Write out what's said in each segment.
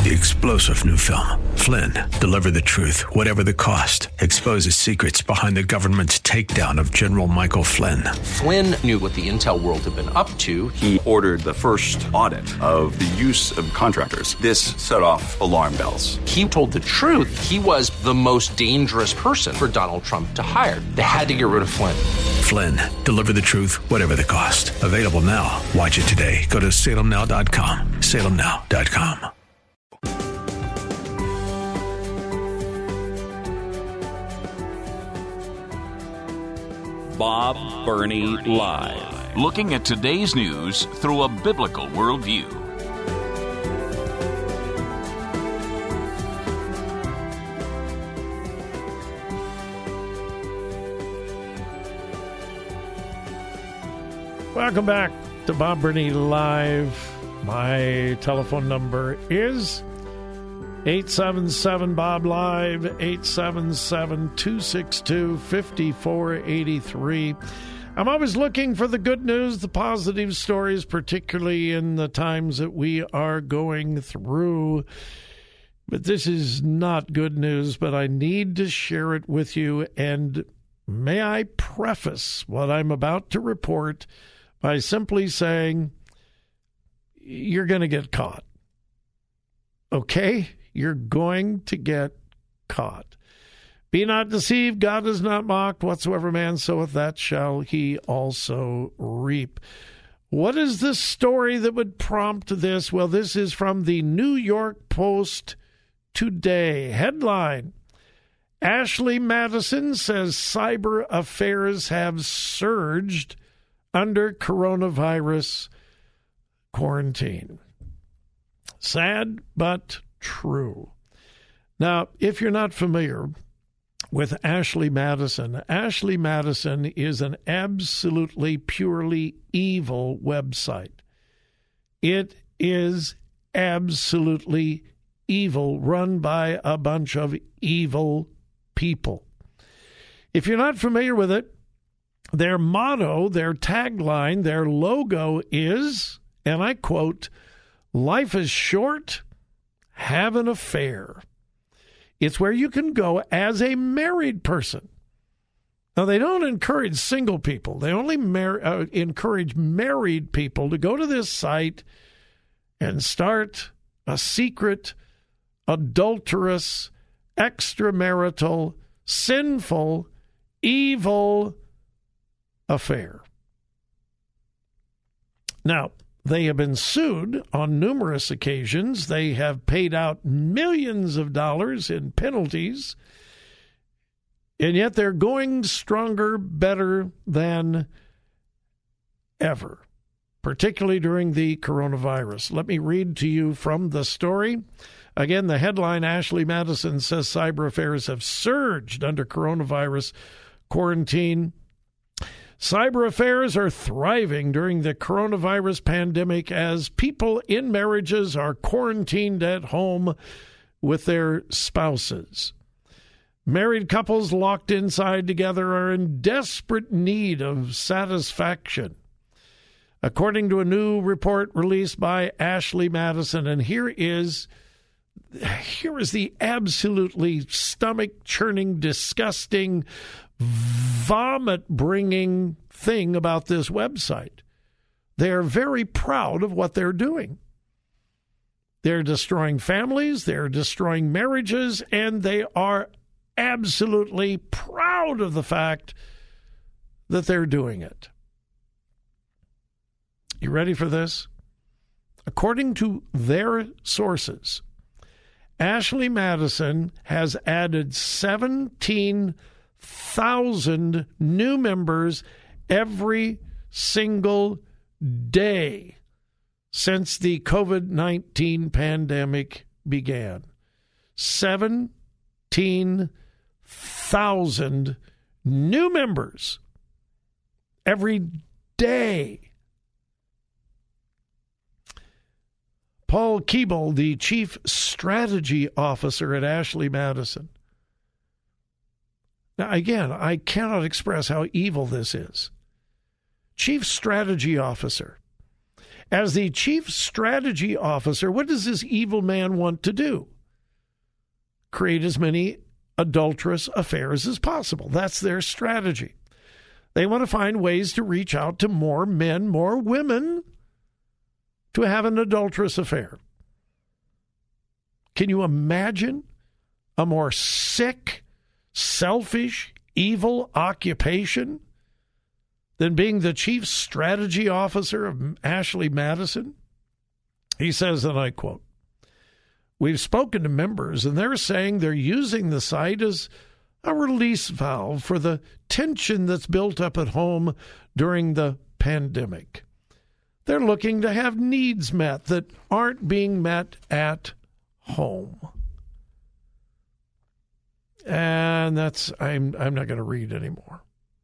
The explosive new film, Flynn, deliver the truth, whatever the cost, exposes secrets behind the government's takedown of General Michael Flynn. Flynn knew what the intel world had been up to. He ordered the first audit of the use of contractors. This set off alarm bells. He told the truth. He was the most dangerous person for Donald Trump to hire. They had to get rid of Flynn. Flynn, deliver the truth, whatever the cost. Available now. Watch it today. Go to salemnow.com. salemnow.com. Bob Burney Live. Looking at today's news through a biblical worldview. Welcome back to Bob Burney Live. My telephone number is 877-BOB-LIVE, 877-262-5483. I'm always looking for the good news, the positive stories, particularly in the times that we are going through. But this is not good news, but I need to share it with you. And may I preface what I'm about to report by simply saying, you're going to get caught. Okay? You're going to get caught. Be not deceived, God is not mocked. Whatsoever man soweth, that shall he also reap. What is the story that would prompt this? Well, this is from the New York Post today. Headline, Ashley Madison says cyber affairs have surged under coronavirus quarantine. Sad, but true. Now, if you're not familiar with Ashley Madison is an absolutely purely evil website. It is absolutely evil, run by a bunch of evil people. If you're not familiar with it, their motto, their tagline, their logo is, and I quote, "Life is short, have an affair." It's where you can go as a married person. Now, they don't encourage single people. They only encourage married people to go to this site and start a secret, adulterous, extramarital, sinful, evil affair. Now, they have been sued on numerous occasions. They have paid out millions of dollars in penalties, and yet they're going stronger, better than ever, particularly during the coronavirus. Let me read to you from the story. Again, the headline, Ashley Madison says cyber affairs have surged under coronavirus quarantine. Cyber affairs are thriving during the coronavirus pandemic as people in marriages are quarantined at home with their spouses. Married couples locked inside together are in desperate need of satisfaction, according to a new report released by Ashley Madison. And here is the absolutely stomach-churning, disgusting, vomit-bringing thing about this website. They're very proud of what they're doing. They're destroying families, they're destroying marriages, and they are absolutely proud of the fact that they're doing it. You ready for this? According to their sources, Ashley Madison has added 17,000 new members every single day since the COVID-19 pandemic began. 17,000 new members every day. Paul Keeble, the Chief Strategy Officer at Ashley Madison. Now, again, I cannot express how evil this is. Chief Strategy Officer. As the chief strategy officer, what does this evil man want to do? Create as many adulterous affairs as possible. That's their strategy. They want to find ways to reach out to more men, more women, to have an adulterous affair. Can you imagine a more sick, selfish, evil occupation than being the chief strategy officer of Ashley Madison? He says, and I quote, "We've spoken to members, and they're saying they're using the site as a release valve for the tension that's built up at home during the pandemic. They're looking to have needs met that aren't being met at home." And that's, I'm not going to read anymore.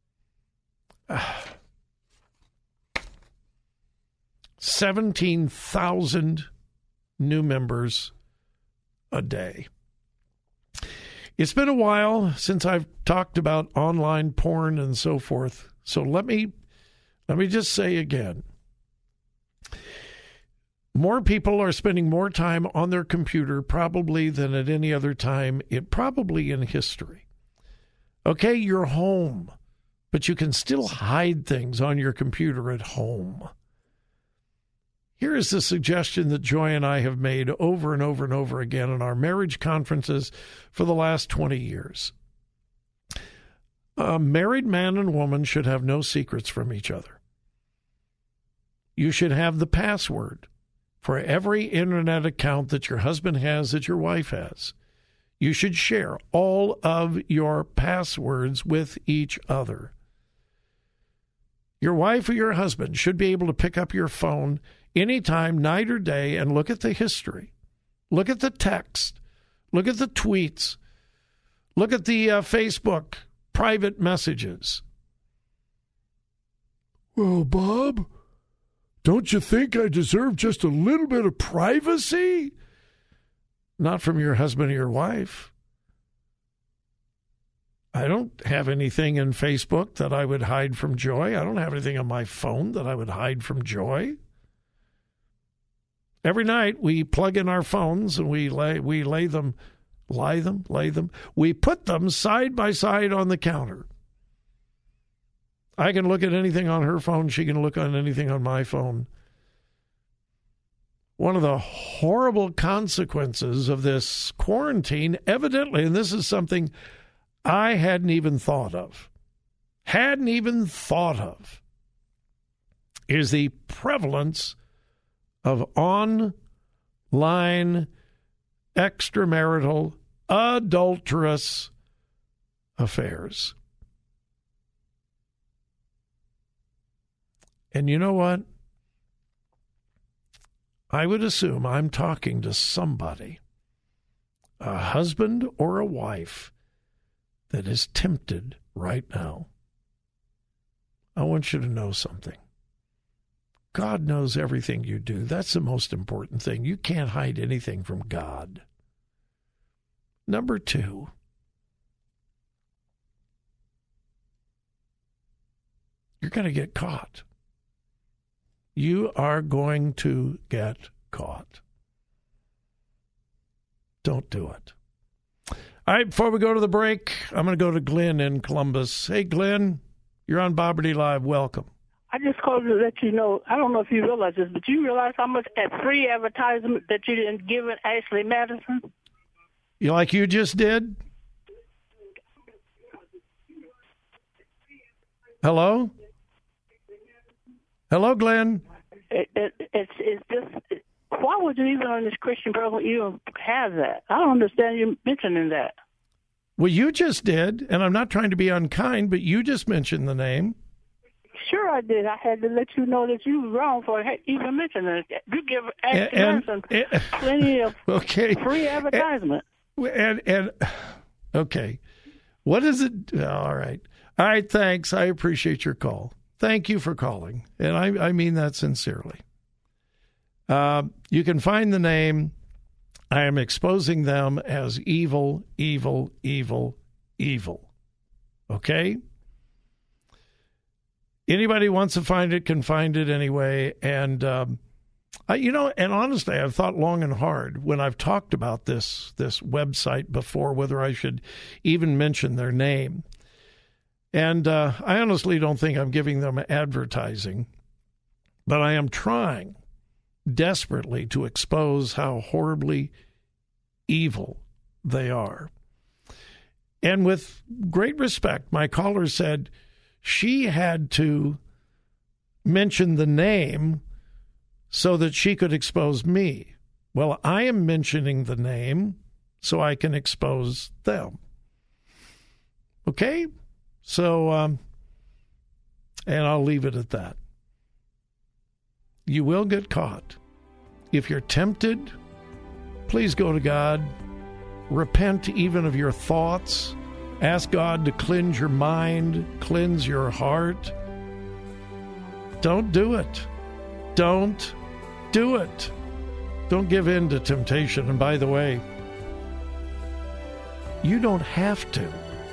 17,000 new members a day. It's been a while since I've talked about online porn and so forth. So let me just say again, more people are spending more time on their computer probably than at any other time, probably in history. Okay, you're home, but you can still hide things on your computer at home. Here is the suggestion that Joy and I have made over and over and over again in our marriage conferences for the last 20 years. A married man and woman should have no secrets from each other. You should have the password for every internet account that your husband has, that your wife has. You should share all of your passwords with each other. Your wife or your husband should be able to pick up your phone anytime, night or day, and look at the history. Look at the text. Look at the tweets. Look at the Facebook private messages. Well, Bob, don't you think I deserve just a little bit of privacy? Not from your husband or your wife. I don't have anything in Facebook that I would hide from Joy. I don't have anything on my phone that I would hide from Joy. Every night we plug in our phones and we lay them. We put them side by side on the counter. I can look at anything on her phone. She can look on anything on my phone. One of the horrible consequences of this quarantine, evidently, and this is something I hadn't even thought of, is the prevalence of online extramarital adulterous affairs. And you know what? I would assume I'm talking to somebody, a husband or a wife, that is tempted right now. I want you to know something. God knows everything you do. That's the most important thing. You can't hide anything from God. Number 2, you're going to get caught. You are going to get caught. Don't do it. All right, before we go to the break, I'm going to go to Glenn in Columbus. Hey, Glenn, you're on Boberty Live. Welcome. I just called to let you know, I don't know if you realize this, but you realize how much that free advertisement that you didn't give it Ashley Madison? You like you just did? Hello? Hello, Glenn. It's just, why would you even on this Christian program even have that? I don't understand you mentioning that. Well, you just did, and I'm not trying to be unkind, but you just mentioned the name. Sure I did. I had to let you know that you were wrong for even mentioning it. You give Ashley Madison plenty of free advertisement. And okay. What is it? All right. All right, thanks. I appreciate your call. Thank you for calling, and I mean that sincerely. You can find the name. I am exposing them as evil, evil, evil, evil. Okay? Anybody wants to find it can find it anyway, and And honestly, I've thought long and hard when I've talked about this website before, whether I should even mention their name. And I honestly don't think I'm giving them advertising, but I am trying desperately to expose how horribly evil they are. And with great respect, my caller said she had to mention the name so that she could expose me. Well, I am mentioning the name so I can expose them. Okay? So, and I'll leave it at that. You will get caught. If you're tempted, please go to God. Repent even of your thoughts. Ask God to cleanse your mind, cleanse your heart. Don't do it. Don't do it. Don't give in to temptation. And by the way, you don't have to.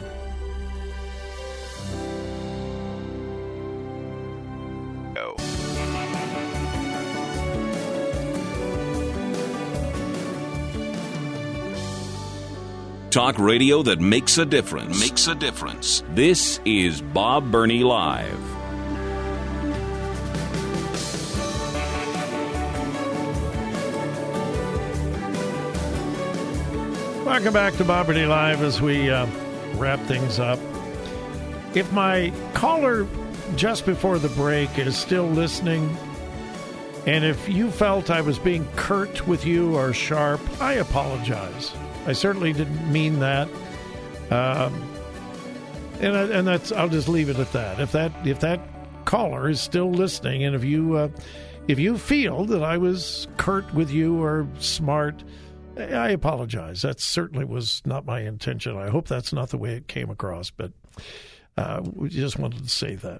Talk radio that makes a difference. Makes a difference. This is Bob Burney Live. Welcome back to Bob Burney Live as we wrap things up. If my caller just before the break is still listening, and if you felt I was being curt with you or sharp, I apologize. I certainly didn't mean that, and that's. I'll just leave it at that. If that caller is still listening, and if you feel that I was curt with you or smart, I apologize. That certainly was not my intention. I hope that's not the way it came across, but we just wanted to say that.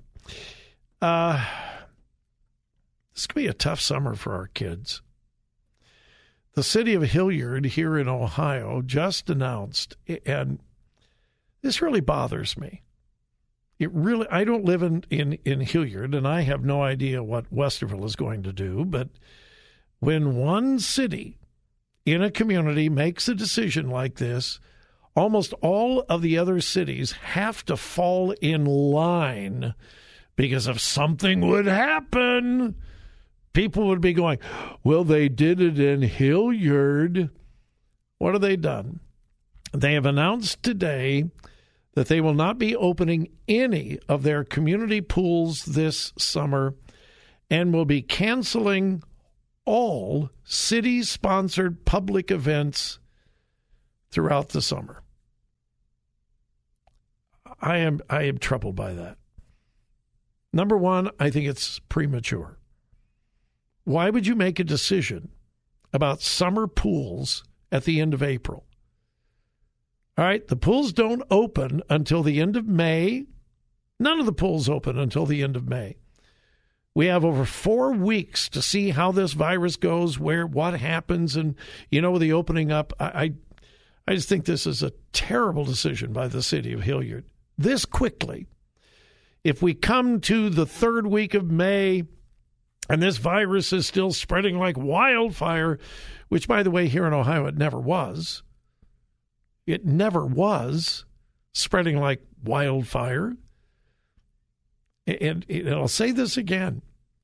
This could be a tough summer for our kids. The city of Hilliard here in Ohio just announced, and this really bothers me. I don't live in Hilliard, and I have no idea what Westerville is going to do, but when one city in a community makes a decision like this, almost all of the other cities have to fall in line, because if something would happen, people would be going, well, they did it in Hilliard. What have they done? They have announced today that they will not be opening any of their community pools this summer and will be canceling all city-sponsored public events throughout the summer. I am troubled by that. Number one, I think it's premature. Why would you make a decision about summer pools at the end of April? All right, the pools don't open until the end of May. None of the pools open until the end of May. We have over 4 weeks to see how this virus goes, what happens, and, the opening up. I just think this is a terrible decision by the city of Hilliard. This quickly. If we come to the third week of May, and this virus is still spreading like wildfire, which, by the way, here in Ohio, it never was. It never was spreading like wildfire. And I'll say this again.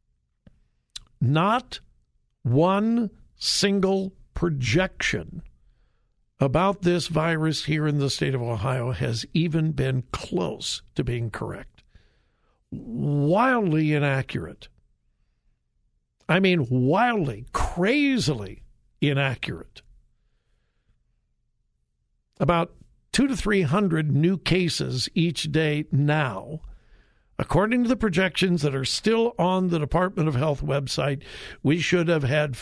Not one single projection about this virus here in the state of Ohio has even been close to being correct. Wildly inaccurate. I mean, wildly, crazily inaccurate. About 200 to 300 new cases each day now. According to the projections that are still on the Department of Health website, we should have had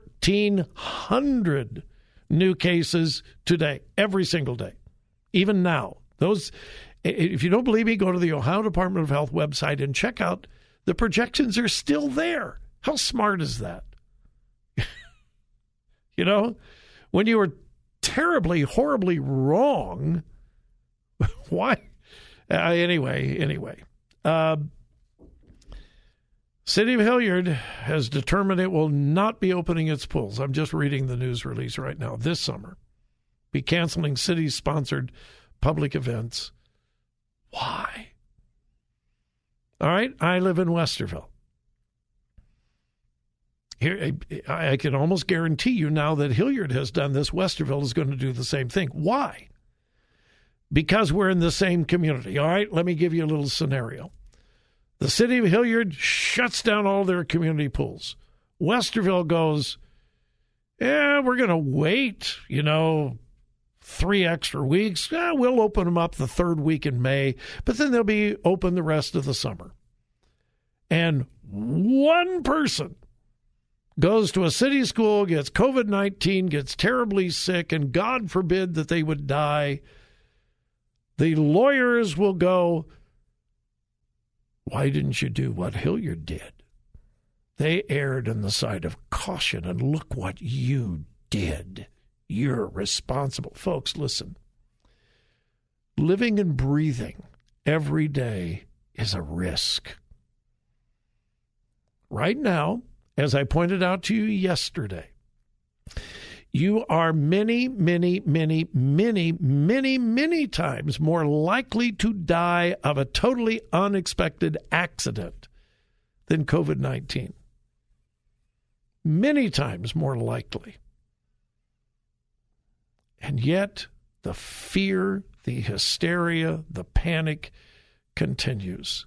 1,400 new cases today, every single day, even now. Those, if you don't believe me, go to the Ohio Department of Health website and check out the projections are still there. How smart is that? When you were terribly, horribly wrong, why? Anyway. City of Hilliard has determined it will not be opening its pools. I'm just reading the news release right now. This summer, be canceling city-sponsored public events. Why? All right, I live in Westerville. Here, I can almost guarantee you now that Hilliard has done this, Westerville is going to do the same thing. Why? Because we're in the same community. All right, let me give you a little scenario. The city of Hilliard shuts down all their community pools. Westerville goes, we're going to wait, 3 extra weeks. We'll open them up the 3rd week in May, but then they'll be open the rest of the summer. And one person goes to a city school, gets COVID-19, gets terribly sick, and God forbid that they would die. The lawyers will go, why didn't you do what Hilliard did? They erred on the side of caution, and look what you did. You're responsible. Folks, listen. Living and breathing every day is a risk. Right now, as I pointed out to you yesterday, you are many, many, many, many, many, many times more likely to die of a totally unexpected accident than COVID-19. Many times more likely. And yet, the fear, the hysteria, the panic continues.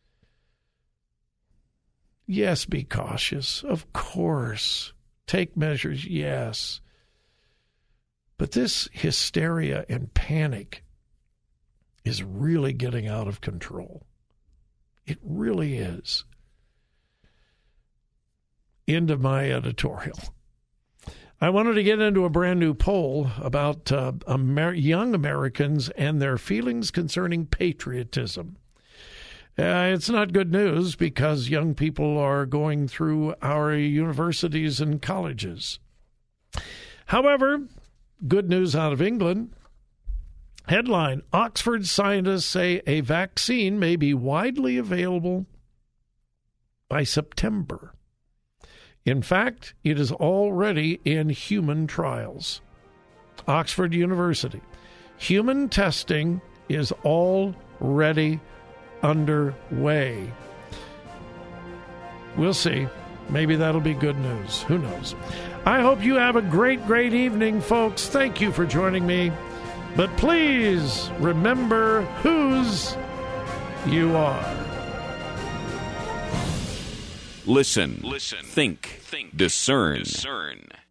Yes, be cautious. Of course. Take measures, yes. But this hysteria and panic is really getting out of control. It really is. End of my editorial. I wanted to get into a brand new poll about young Americans and their feelings concerning patriotism. It's not good news because young people are going through our universities and colleges. However, good news out of England. Headline, Oxford scientists say a vaccine may be widely available by September. In fact, it is already in human trials. Oxford University. Human testing is already underway. We'll see. Maybe that'll be good news. Who knows? I hope you have a great, great evening, folks. Thank you for joining me. But please remember whose you are. Listen. Think. Discern.